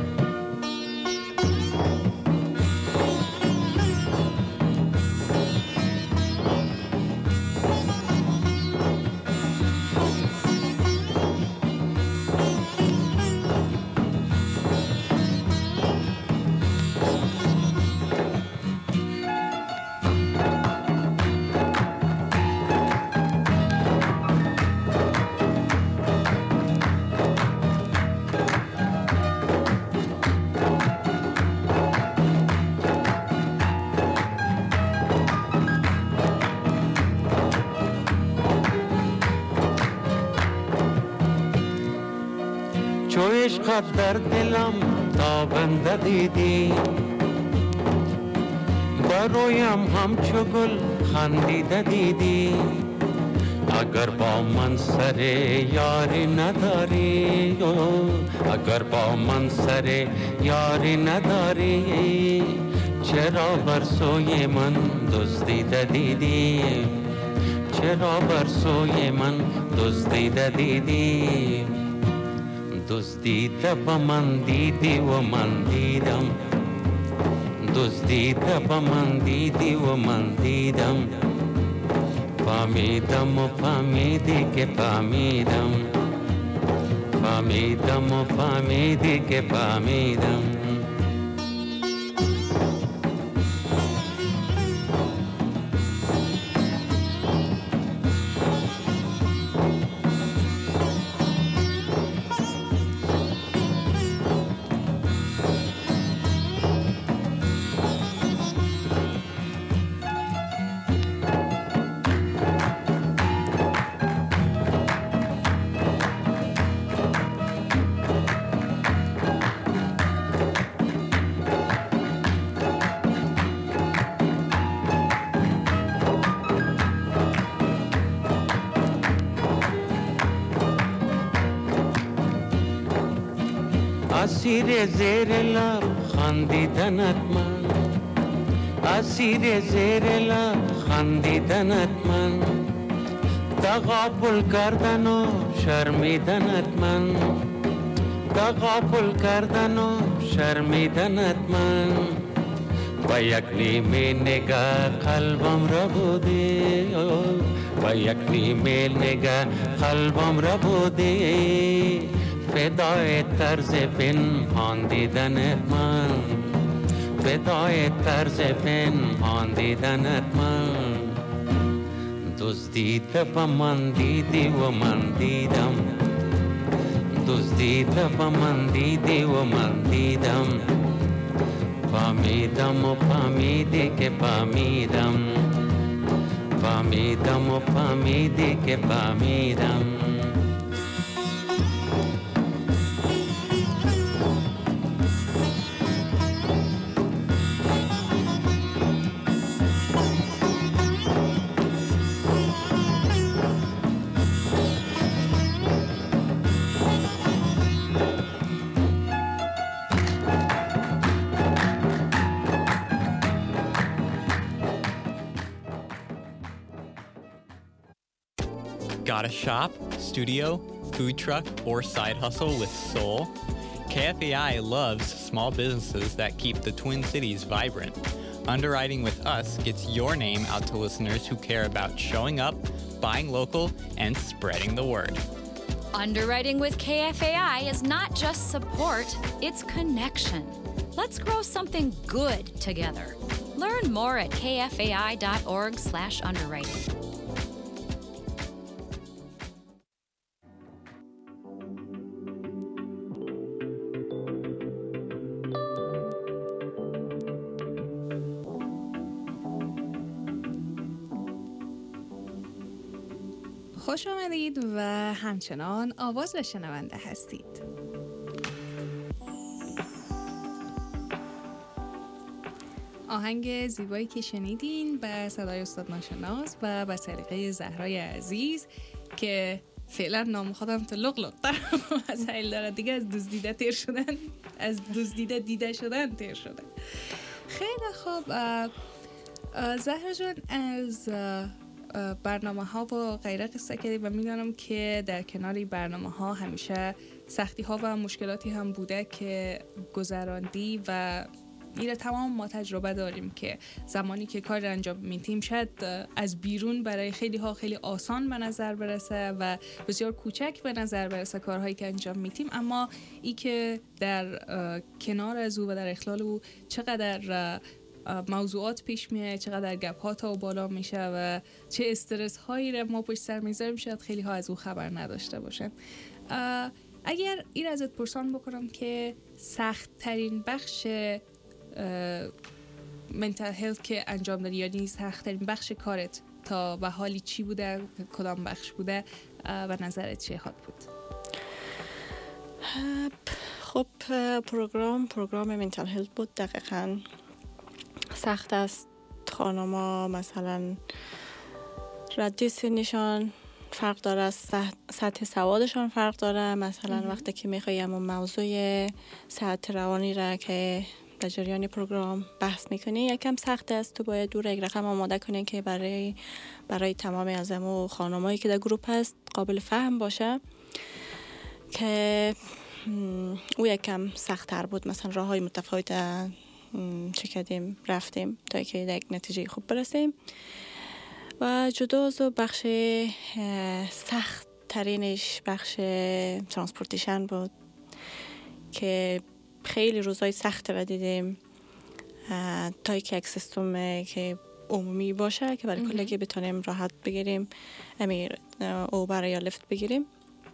چو عشقت در دلم تابنده دیدی برویم همچو گل خندیده دیدی اگر با من سر یاری نداری اگر با من سر یاری نداری چرا بر سوی من دزدیده دیدی چرا بر سوی من دزدیده دیدی دزدیده با من دیدی و من دیدم دزدیده با من دیدی و من دیدم فهمیدم و فهمیدی که فهمیدم فهمیدم و فهمیدی که فهمیدم اسیر زیر لب خندیدنت من اسیر زیر لب خندیدنت من تغافل کردن و شرمیدنت من تغافل کردن و شرمیدنت من با یک نیمه نگاه قلبم را بودی با یک نیمه نگاه قلبم را بودی فدای طرز پنهان دیدنت من فدای طرز پنهان دیدنت من دزدیده با من دیدی و من دیدم دزدیده با من دیدی و من دیدم فهمیدم و فهمیدی که فهمیدم فهمیدم و فهمیدی که فهمیدم Got a shop, studio, food truck, or side hustle with soul? K F A I loves small businesses that keep the Twin Cities vibrant. Underwriting with us gets your name out to listeners who care about showing up, buying local, and spreading the word. Underwriting with K F A I is not just support, it's connection. Let's grow something good together. Learn more at kfai.org slash underwriting. خوش آمدید و همچنان آواز و شنونده هستید. آهنگ زیبایی که شنیدین به صدای استاد ناشناس و به سلیقه زهرای عزیز که فعلا نام خودم تو لغ لغ در مسائل داره دیگه، از دزدیده تیر شدن از دزدیده دیده شدن تیر شدن. خیلی خوب زهرا جان، از برنامه ها و غیره قصه کردی و میدانم که در کنار برنامه ها همیشه سختی ها و مشکلاتی هم بوده که گذراندی و ایره تمام ما تجربه داریم که زمانی که کار انجام میدیم شاید از بیرون برای خیلی ها خیلی آسان به نظر برسه و بسیار کوچک به نظر برسه کارهایی که انجام میدیم، اما ای که در کنار از او و در اخلال او چقدر موضوعات پیش میاد، چقدر گپ ها تا و بالا میشه و چه استرس هایی رو ما پشت سر میذاریم، شاید خیلی ها از او خبر نداشته باشن. اگر این ازت پرسان بکنم که سخت ترین بخش منتال هلت که انجام دادی، یعنی سخت ترین بخش کارت تا به حالی چی بوده، کدام بخش بوده و نظرت چه حال بود؟ خب پروگرام پروگرام منتال هلت بود. دقیقاً سخت است. خانما مثلا ردی سنشان فرق داره، سطح سوادشان فرق داره. مثلا وقتی که میخوایم موضوع صحت روانی را که در جریان پروگرام بحث میکنی یکم سخت است. تو باید دور یک رقم آماده کنی که برای برای تمام از امو خانمایی که در گروپ هست قابل فهم باشه، که او یکم سخت تر بود. مثلا راه های متفاوت چه کردیم رفتیم تا که در یک نتیجه خوب برسیم. و جدا از بخش سخت ترینش بخش ترانسپورتیشن بود که خیلی روزای سخت را دیدیم تا که یک سیستم که عمومی باشه که برای کلی که بتونیم راحت بگیریم امیر اوبر یا لفت بگیریم.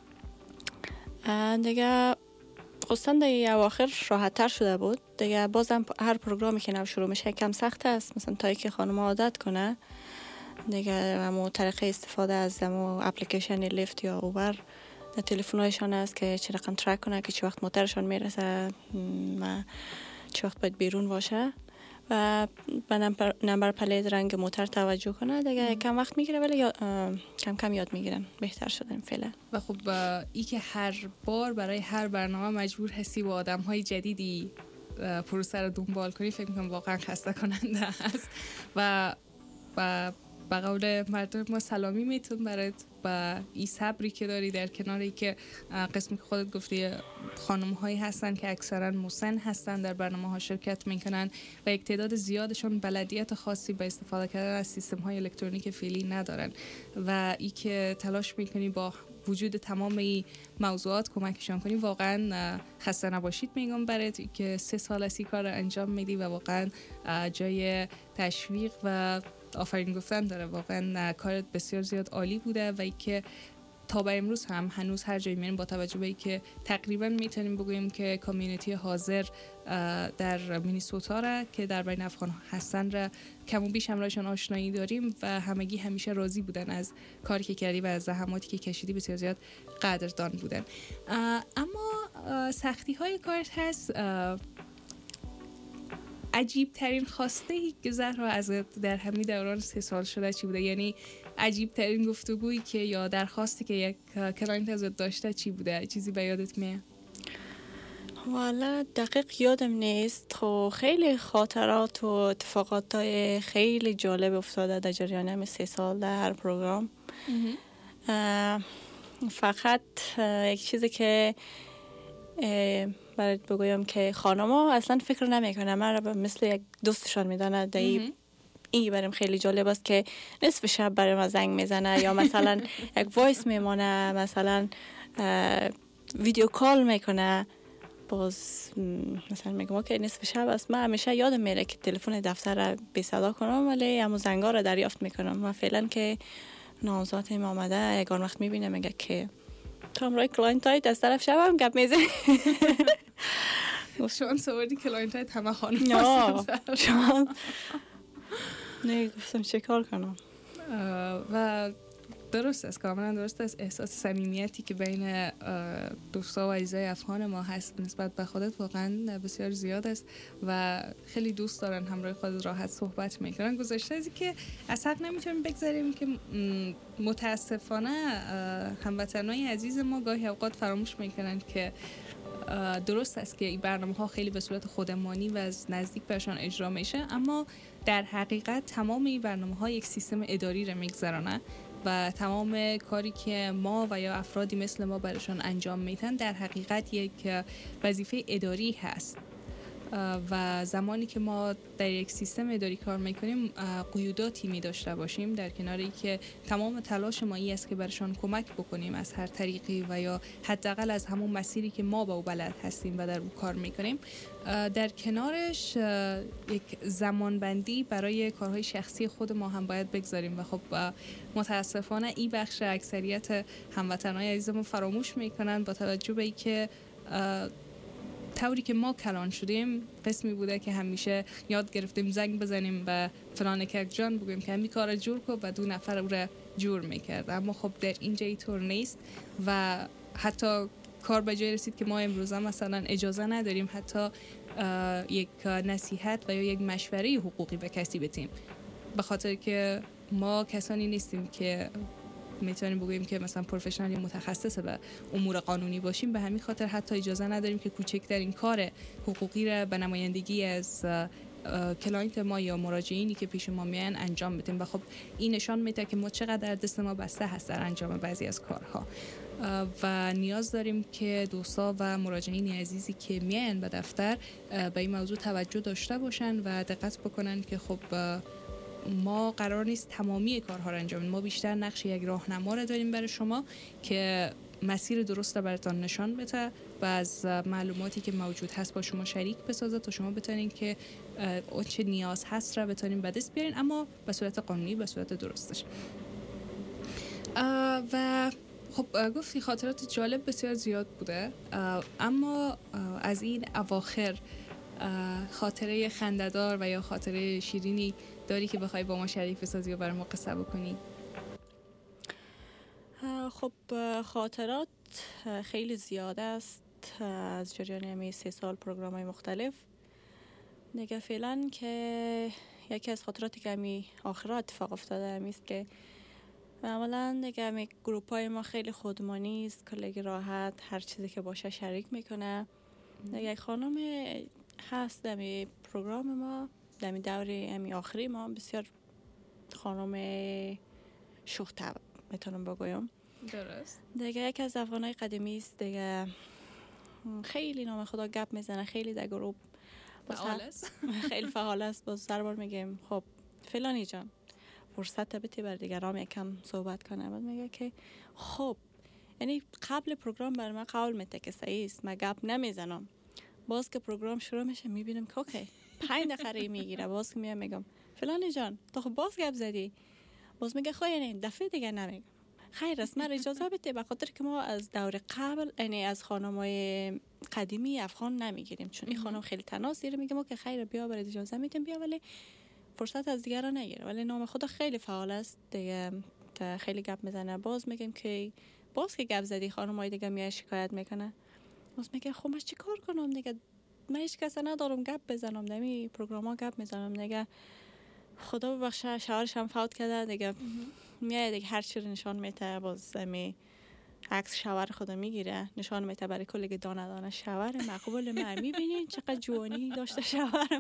دیگه خصوصا در اواخر راحت تر شده بود. دیگه بازم هر پروگرامی که نو شروع میشه کم سخت است، مثلا تا که خانم عادت کنه دیگه همون طریقه استفاده از همون اپلیکیشن لیفت یا اوبر در تلفن‌هایشان است که چه رقم ترک کنه که چه وقت موترشان میرسه و چه وقت باید بیرون باشه و به نمبر, نمبر پلید رنگ موتر توجه کنه. دیگه کم وقت میگیره ولی یا کم کم یاد میگیرن، بهتر شدن فعلا. و خب ای که هر بار برای هر برنامه مجبور هستی با آدم‌های جدیدی پروسه رو دنبال کنی، فکر می‌کنم واقعا خسته کننده است و و با قول مردم ما سلامی میتون برات با این صبری که داری در کناری که قسمی که خودت گفتی خانم هایی هستن که اکثرا مسن هستن در برنامه ها شرکت میکنن و یک تعداد زیادشون بلدیت خاصی به استفاده کردن از سیستم های الکترونیک فعلی ندارن و ای که تلاش میکنی با وجود تمام این موضوعات کمکشان کنی، واقعا خسته نباشید میگم برات که سه سال از این کار رو انجام میدی و واقعا جای تشویق و آفرین گفتن داره. واقعا کارت بسیار زیاد عالی بوده و ای که تا به امروز هم هنوز هر جایی میریم با توجه به ای که تقریبا میتونیم بگوییم که کامیونیتی حاضر در مینیسوتا را که در بین افغان هستن را کم و بیش همراهشان آشنایی داریم و همگی همیشه راضی بودن از کاری که کردی و از زحماتی که کشیدی، بسیار زیاد قدردان بودن. اما سختی های کارت هست. عجیب ترین خواسته ای که زهرا ازت در همین دوران سه سال شده چی بوده؟ یعنی عجیب ترین گفتگویی که یا درخواستی که یک کلاینت ازت داشته چی بوده؟ چیزی به یادت میاد؟ والا دقیق یادم نیست. خب خیلی خاطرات و اتفاقات خیلی جالب افتاده در جریان همین سه سال در هر پروگرام. فقط یک چیزی که برات بگویم که خانما اصلا فکر نمیکنه من را مثل یک دوستشان میدانه. دایی این برام خیلی جالب است که نصف شب برام از زنگ میزنه یا مثلا یک وایس میمونه، مثلا ویدیو کال میکنه. باز مثلا میگم که نصف شب است، من همیشه یادم میره که تلفن دفتر را بی صدا کنم ولی همون زنگا را دریافت میکنم. من فعلا که نامزادم آمده یکان وقت میبینه میگه که تو همراه کلاینت های دست طرف شبم گپ میزنی. شانس آوردی کلاینت های همه خانم هستن. شانس نه گفتم چه کار کنم. و درست است، کاملا درست است. احساس صمیمیتی که بین دوستا و عزیزای افغان ما هست نسبت به خودت واقعا بسیار زیاد است و خیلی دوست دارن همراه خود راحت صحبت میکنن. گذشته از که از حق نمیتونیم بگذاریم که متاسفانه هموطنای عزیز ما گاهی اوقات فراموش میکنن که درست است که این برنامه ها خیلی به صورت خودمانی و از نزدیک برشان اجرا میشه، اما در حقیقت تمام این برنامه ها یک سیستم اداری را میگذرانه و تمام کاری که ما و یا افرادی مثل ما برشان انجام میتن در حقیقت یک وظیفه اداری هست و زمانی که ما در یک سیستم اداری کار میکنیم قیوداتی می داشته باشیم، در کناری که تمام تلاش ما این است که برشان کمک بکنیم از هر طریقی و یا حداقل از همون مسیری که ما با او بلد هستیم و در او کار میکنیم، در کنارش یک زمانبندی برای کارهای شخصی خود ما هم باید بگذاریم و خب متاسفانه این بخش اکثریت هموطنان عزیزمون فراموش میکنن با توجه به اینکه طوری که ما کلان شدیم قسمی بوده که همیشه یاد گرفتیم زنگ بزنیم و فلان کک جان بگیم که همین کار جور کن و دو نفر او را جور میکرد، اما خب در اینجا اینطور نیست و حتی کار به جای رسید که ما امروزه مثلا اجازه نداریم حتی یک نصیحت و یا یک مشوره حقوقی به کسی بدیم، به خاطر که ما کسانی نیستیم که میتونیم بگوییم که مثلا پروفشنال یا متخصص به امور قانونی باشیم. به همین خاطر حتی اجازه نداریم که کوچکترین کار حقوقی را به نمایندگی از کلاینت ما یا مراجعینی که پیش ما میان انجام بدیم و خب این نشان میده که ما چقدر دست ما بسته هست در انجام بعضی از کارها و نیاز داریم که دوستا و مراجعین عزیزی که میان به دفتر به این موضوع توجه داشته باشن و دقت بکنن که خب ما قرار نیست تمامی کارها را انجام بدیم، ما بیشتر نقش یک راهنما را داریم برای شما که مسیر درست را براتون نشان بده و از معلوماتی که موجود هست با شما شریک بسازه تا شما بتونین که چه نیاز هست را بتونین به دست بیارین، اما به صورت قانونی، به صورت درستش. و خب گفتی خاطرات جالب بسیار زیاد بوده، اما از این اواخر خاطره خنده‌دار و یا خاطره شیرینی داری که بخوای با ما شریک بسازی و برای ما قصه بکنی؟ خب خاطرات خیلی زیاد است از جریان همین سه سال پروگرام های مختلف. دیگه فعلا که یکی از خاطراتی که همی آخرات اتفاق افتاده همیست که معمولا دیگه همی گروپ های ما خیلی خودمانی است، کلگی راحت هر چیزی که باشه شریک میکنه. دیگه خانم هست دمی پروگرام ما دمی دوری همی آخری ما بسیار خانم شوخ طبع میتونم بگویم. درست. دیگه یک از افغانای قدیمی است، دیگه خیلی نام خدا گپ میزنه، خیلی در گروه فعال است. خیلی فعال است. باز سر بار میگیم خب فلانی جان فرصت بده بر دیگرام یکم صحبت کنه. بعد میگه که خب یعنی قبل پروگرام بر من قول میده که صحیح است من گپ نمیزنم، باز که پروگرام شروع میشه میبینم که اوکی پنج دقیقه میگیره، باز که میام میگم فلانی جان تو خب باز گپ زدی، باز میگه خب یعنی دفعه دیگه نمیگم. خیر است من اجازه بده، به خاطر که ما از دور قبل یعنی از خانمای قدیمی افغان نمیگیریم، چون این خانم خیلی تناس دیره، میگم که خیر بیا برای اجازه میدیم بیا، ولی فرصت از دیگران نگیره. ولی نام خدا خیلی فعال است دیگه، خیلی گپ میزنه. باز میگم که باز که گپ زدی خانمای دیگه میای شکایت میکنه، باز میگه خب من چیکار کنم دیگه، من هیچ کس ندارم گپ بزنم، دمی پروگراما گپ میزنم دیگه. خدا ببخشه شوهرش هم فوت کرده دیگه، میاد دیگه هر چی رو نشان میده، باز می عکس شوهر خدا میگیره نشان میده برای کلی دانه دانه شوهر مقبول من، میبینین چقدر جوانی داشته شوهر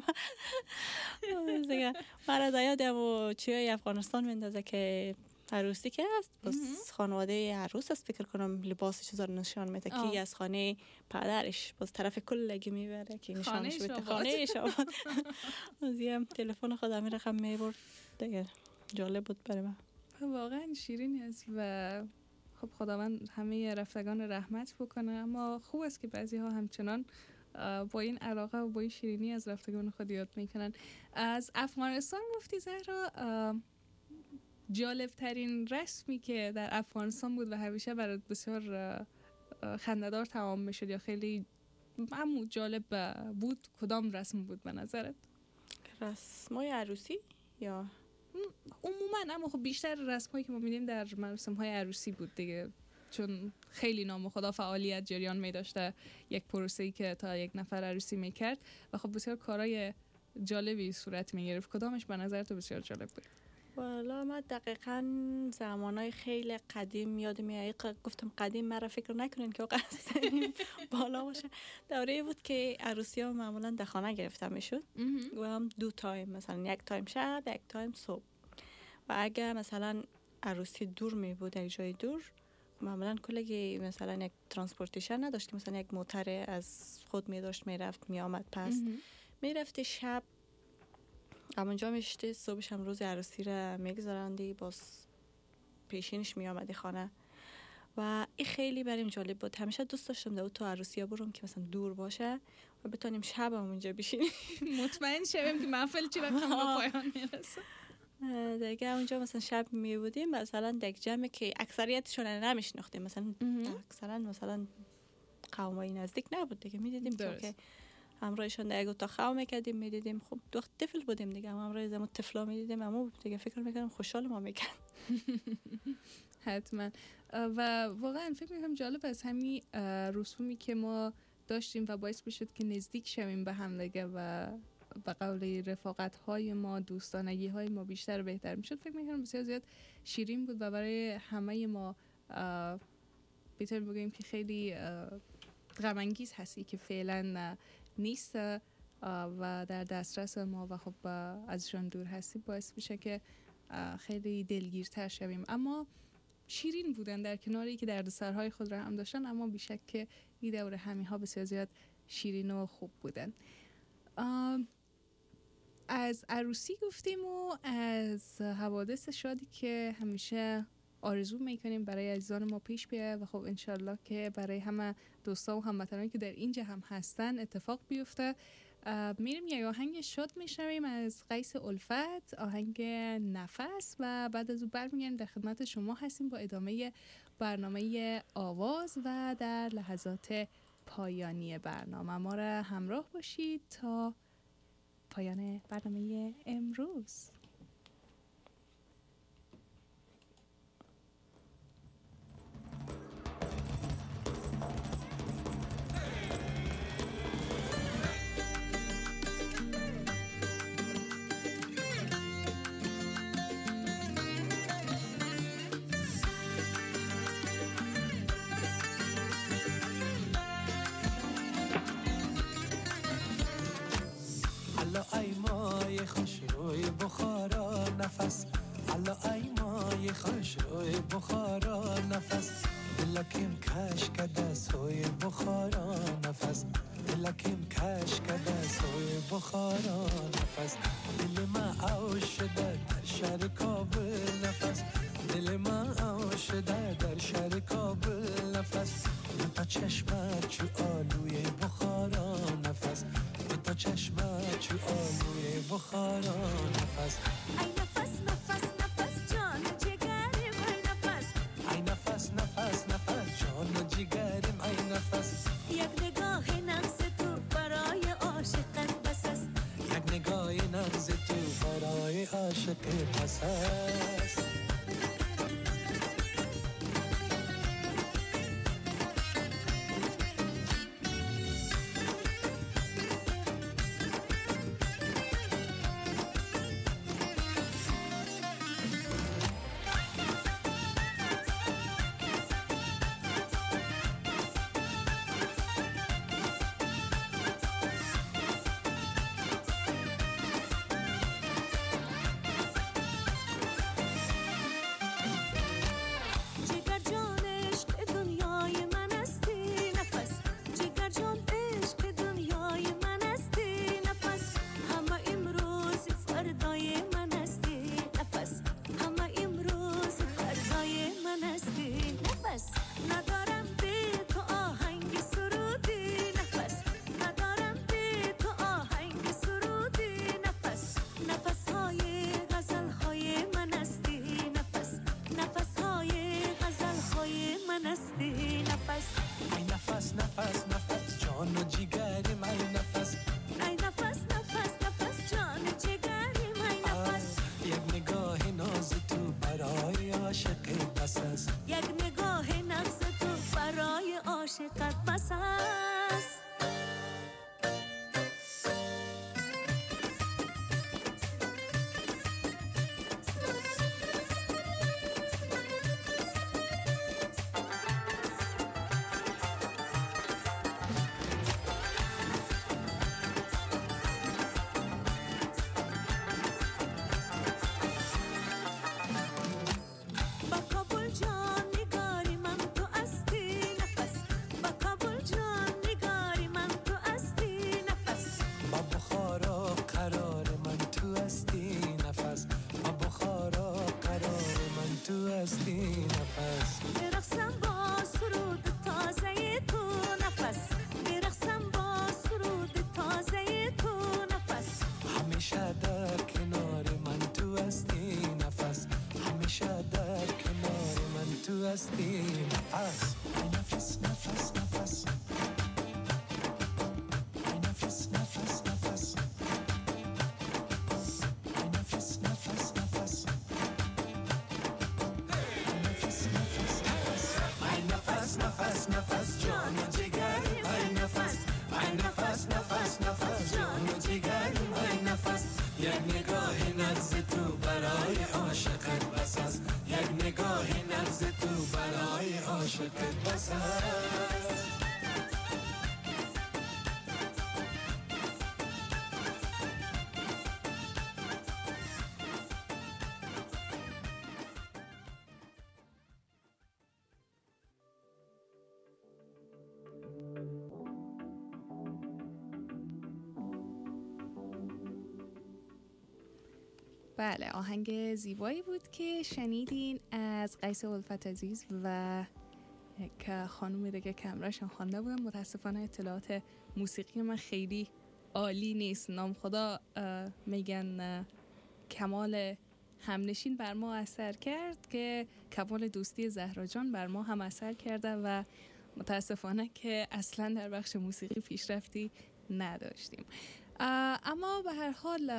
من دیگه. مرا یادم و چیای افغانستان میندازه که عروسی که است، بس خانواده عروس است فکر کنم لباسش چیزا نشان میده که از خانه پدرش باز طرف کلگی میبره که نشانش بده خانه شاباد. ازیم تلفن خودم رقم میبرد دیگه، جالب بود برای من. واقعا شیرین است و خب خداوند همه رفتگان رحمت بکنه، اما خوب است که بعضی ها همچنان با این علاقه و با این شیرینی از رفتگان خود یاد میکنن. از افغانستان گفتی زهرا، جالب ترین رسمی که در افغانستان بود و همیشه برات بسیار خنده‌دار تمام میشد یا خیلی عمو جالب بود، کدام رسم بود به نظرت؟ رسمای عروسی یا عموما اما خب بیشتر رسم‌هایی که ما می‌بینیم در مراسم‌های عروسی بود دیگه، چون خیلی نام خدا فعالیت جریان می داشته، یک پروسه‌ای که تا یک نفر عروسی می‌کرد و خب بسیار کارهای جالبی صورت می‌گرفت. کدامش به نظر تو بسیار جالب بود؟ والا ما دقیقاً زمانای خیلی قدیم یاد میاد. گفتم قدیم، مرا فکر نکنین که واقعا بالا باشه. دوره بود که عروسی‌ها معمولاً در خانه گرفته میشد و هم دو تایم، مثلا یک تایم شب یک تایم صبح. و اگه مثلا عروسی دور می بود، یک جای دور، معمولاً کلی مثلا یک ترانسپورتیشن نداشت که مثلا یک موتر از خود می داشت می رفت می آمد، پس می رفتی شب همونجا میشتی، صبحش هم روز عروسی را میگذراندی، باز پیشینش می آمدی خانه. و این خیلی بریم جالب بود. همیشه دوست داشتم دو تو عروسی ها برم که مثلا دور باشه و بتونیم شب همونجا بشینیم مطمئن شویم که محفل چی رقم به پایان میرسه. دیگه اونجا مثلا شب می بودیم، مثلا یک جمعی که اکثریتشون نمیشناختیم، مثلا اکثرا مثلا قومای نزدیک نبود دیگه، میدیدیم که همراهشون در یک اتاق خواب میکردیم، میدیدیم خب دو طفل بودیم دیگه، هم همراه زمون طفلا میدیدیم، اما دیگه فکر میکردم خوشحال ما میکرد. حتما. و واقعا فکر میکنم جالب از همین رسومی که ما داشتیم و باعث میشد که نزدیک شویم به هم دیگه و به قول رفاقت های ما، دوستانگی های ما بیشتر و بهتر میشد. فکر میکنم بسیار زیاد شیرین بود و برای همه ما بهتر بگیم که خیلی غم انگیز هستی که فعلا نیست و در دسترس ما و خب ازشان دور هستی، باعث میشه که خیلی دلگیرتر شویم. اما شیرین بودن در کناری که دردسرهای خود را هم داشتن، اما بیشک که این دور همی ها بسیار زیاد شیرین و خوب بودن. از عروسی گفتیم و از حوادث شادی که همیشه آرزو میکنیم برای عزیزان ما پیش بیاد و خب انشالله که برای همه دوستا و هموطنانی که در اینجا هم هستن اتفاق بیفته. میریم یک آهنگ شاد میشنویم از قیس الفت، آهنگ نفس، و بعد از اون برمیگردیم در خدمت شما هستیم با ادامه برنامه آواز و در لحظات پایانی برنامه ما را همراه باشید تا پایان برنامه امروز. ای مای خوش روی بخارا نفس، الا ای مای خوش روی بخارا نفس، دلکیم کش کده سوی بخارا نفس، دلکیم کش کده سوی بخارا نفس، دل ما او شده در شهر کابل نفس، دل ما او شده در شهر کابل نفس، تا چشمت چو آلوی بخارا نفس، تا چشمت چو آلوی بخارا نفس. ای نفس نفس نفس جان جگریم ای نفس، ای نفس نفس نفس جان جگریم ای نفس، یک نگاه نغز تو برای عاشقت بس است، یک نگاه نغز تو برای عاشق بس است. عاشقت بس است. بله، آهنگ زیبایی بود که شنیدین از قیس الفت عزیز و که خانم دیگه کمرشان خوانده بودن. متاسفانه اطلاعات موسیقی من خیلی عالی نیست. نام خدا میگن کمال همنشین بر ما اثر کرد که کمال دوستی زهرا جان بر ما هم اثر کرده و متاسفانه که اصلا در بخش موسیقی پیشرفتی نداشتیم. اما به هر حال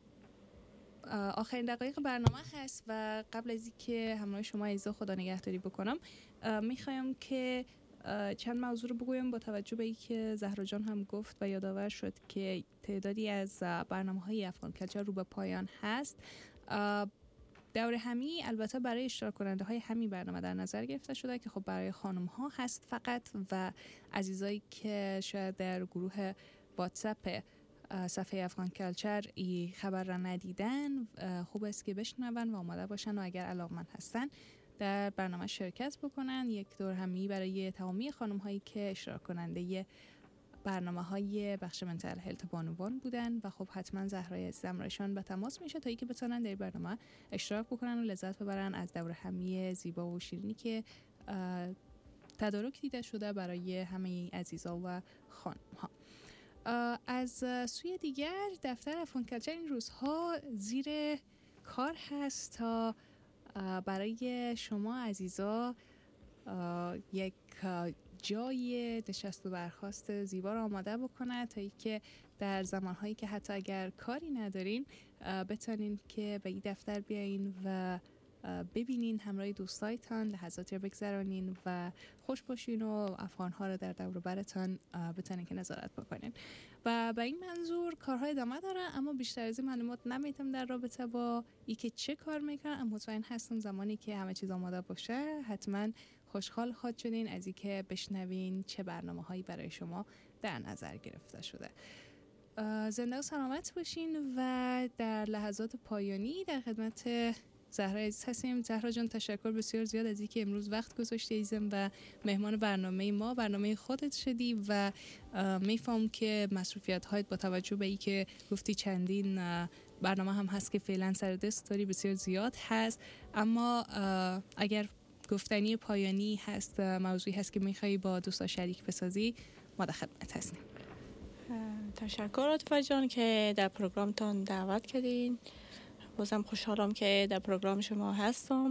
آخرین دقایق برنامه هست و قبل از اینکه همراه شما عزیزا خدا نگهداری بکنم میخوایم که چند موضوع رو بگویم با توجه به اینکه زهرا جان هم گفت و یادآور شد که تعدادی از برنامه‌های افغان کلچر رو به پایان هست. دور همی البته برای اشتراک کننده های همین برنامه در نظر گرفته شده که خب برای خانم ها هست فقط و عزیزایی که شاید در گروه واتساپ صفحه افغان کلچر ای خبر را ندیدن خوب است که بشنون و آماده باشن و اگر علاقمند هستن در برنامه شرکت بکنن. یک دور همی برای تمامی خانم هایی که اشتراک کننده برنامه های بخش منتل هلت بانوان بودن و خب حتما زهرای عزیزم رایشان به تماس میشه تا اینکه بتونن در برنامه اشتراک بکنن و لذت ببرن از دور همی زیبا و شیرینی که تدارک دیده شده برای همه عزیزا و خانم ها. از سوی دیگر دفتر افغان کلچر این روزها زیر کار هست تا برای شما عزیزا یک جای نشست و برخاست زیبا را آماده بکنه تا اینکه در زمانهایی که حتی اگر کاری ندارین بتونین که به این دفتر بیاین و ببینین همراه دوستایتان لحظاتی رو بگذرانین و خوش باشین و افغان‌ها رو در دور و برتان بتونین که نظارت بکنین و به این منظور کارهای ادامه داره. اما بیشتر از این معلومات نمیتونم در رابطه با ای که چه کار میکنن، اما مطمئن هستم زمانی که همه چیز آماده باشه حتما خوشحال خواهد شدین از این که بشنوین چه برنامه‌هایی برای شما در نظر گرفته شده. زنده و سلامت باشین و در لحظات پایانی در خدمت زهرا عزیز هستیم. زهرا جان تشکر بسیار زیاد از اینکه امروز وقت گذاشتی عزیزم و مهمان برنامه ما برنامه خودت شدی و میفهم که مسئولیت هایت با توجه به اینکه گفتی چندین برنامه هم هست که فعلا سر دست داری بسیار زیاد هست، اما اگر گفتنی پایانی هست موضوعی هست که میخوایی با دوستا شریک بسازی ما در خدمت هستیم. تشکر عاطفه جان که در پروگرامتان دعوت کردین. بازم خوشحالم که در پروگرام شما هستم.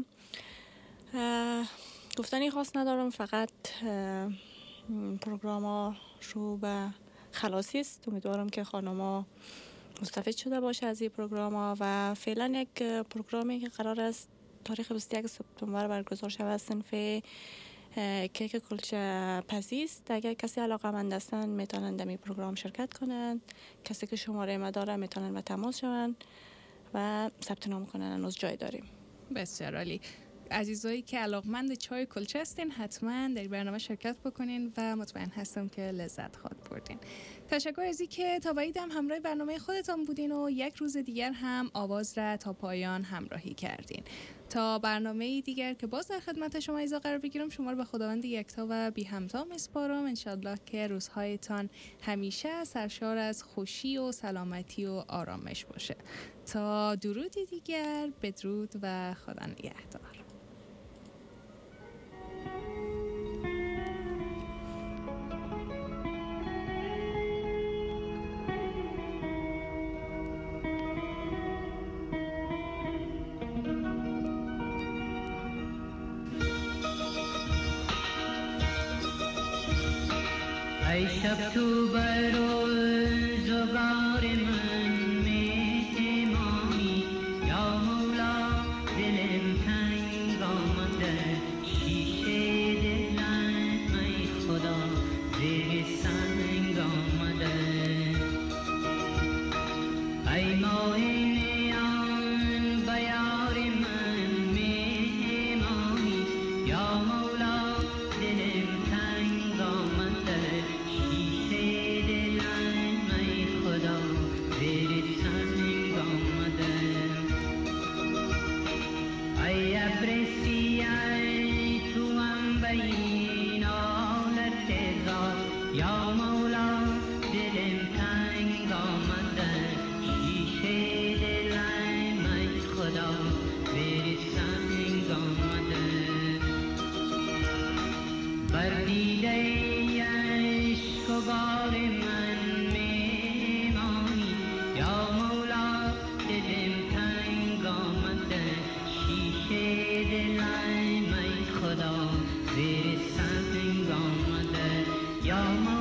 گفتنی خاص ندارم، فقط پروگرام ها رو به خلاصی است. امیدوارم که خانما مستفید شده باشه از این پروگرام ها و فعلا یک پروگرامی که قرار است تاریخ بیست و یک سپتامبر برگزار شود صنف کیک کلچه پزی است. اگر کسی علاقه‌مند هستن میتونن در این پروگرام شرکت کنن. کسی که شماره ما داره میتونن و تماس شون و ثبت نام کنن. هنوز جای داریم. بسیار عالی. عزیزایی که علاقمند چای کلچه هستین حتما در برنامه شرکت بکنین و مطمئن هستم که لذت خواهد بردین. تشکر از اینکه تا بعید هم همراه برنامه خودتان بودین و یک روز دیگر هم آواز را تا پایان همراهی کردین. تا برنامه دیگر که باز در خدمت شما ایزا قرار بگیرم، شما رو به خداوند یکتا و بی همتا میسپارم. انشالله که روزهایتان همیشه سرشار از خوشی و سلامتی و آرامش باشه. تا درودی دیگر، بدرود و خدا نگهدار. ای شب تو برو زگار من میتمامی یا مولا دلم تنگ آمده شیشه دلم ای خدا زیر سنگ آمده ای ماه نیان بیار من میتمامی یا مولا دلم تنگ آمده یا مولا دلم تنگ آمده شیشه دلم ای خدا بری سنگ آمده بر دیده عشق و بار من میمانی یا مولا دلم تنگ آمده شیشه دلم ای خدا بری سنگ آمده یا